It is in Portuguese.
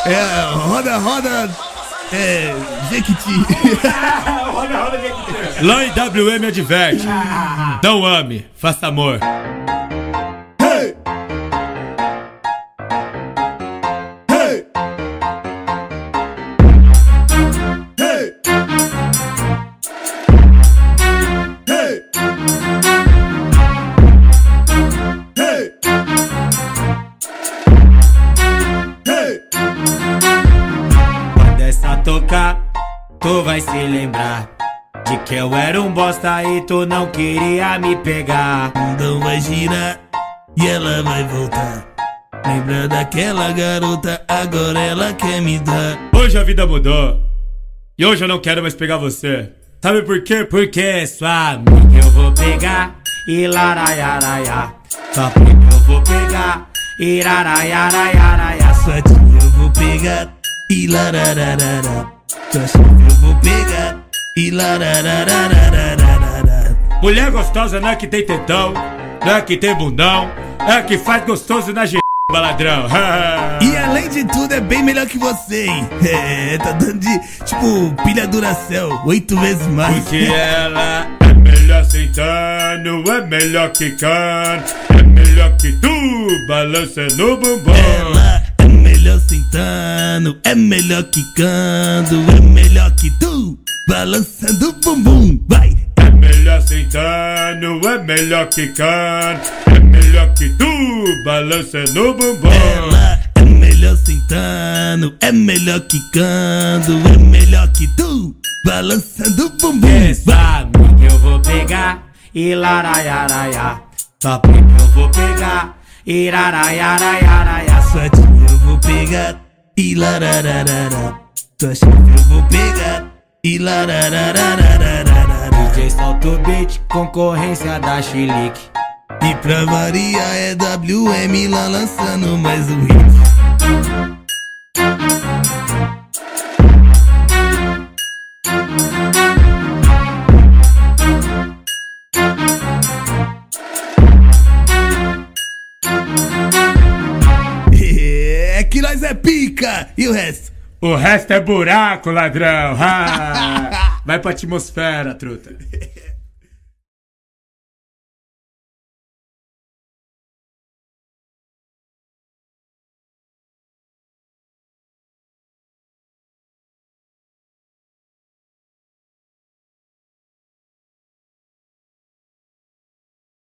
Roda, roda. Jequiti. Roda, Jequiti. Lá em WM adverte. Não ame, faça amor. Hey! Hey! Hey! Hey! Hey! Hey! Quando essa tocar, tu vai se lembrar de que eu era um bosta e tu não queria me pegar. Então vai girar e ela vai voltar. Lembra daquela garota, agora ela quer me dar. Hoje a vida mudou e hoje eu não quero mais pegar você. Sabe por quê? Porque sua amiga eu vou pegar e laraiaraiá. Sua prima eu vou pegar e laraiaraiaraiá. Sua tia eu vou pegar e larararará. Sua chefe eu vou pegar e larararararararará. Mulher gostosa não é que tem tetão, não é que tem bundão, é que faz gostoso na baladrão. E além de tudo é bem melhor que você, hein? Tá dando de, tipo, pilha Duracell 8 vezes mais. Porque ela é melhor sentando, é melhor quicando, é melhor que tu, balançando o bumbum. Ela é melhor sentando, é melhor quicando, é melhor que tu, balançando o bumbum. Vai! É melhor sentando, é melhor quicando, é melhor que tu, balançando o bumbum. Ela é melhor sentando, é melhor quicando, é melhor que tu, balançando o bumbum. Essa amiga eu vou pegar e laraiaraiá. Sua prima eu vou pegar e laraiaraiaraiá. Sua tia eu vou pegar e larararará. Sua chefe eu vou pegar e lararararararará. DJ solta o beat, concorrência da Chilique. E pra variar é WM lá lançando mais um hit. É que nós é pica! E o resto? O resto é buraco, ladrão. Vai pra atmosfera, truta.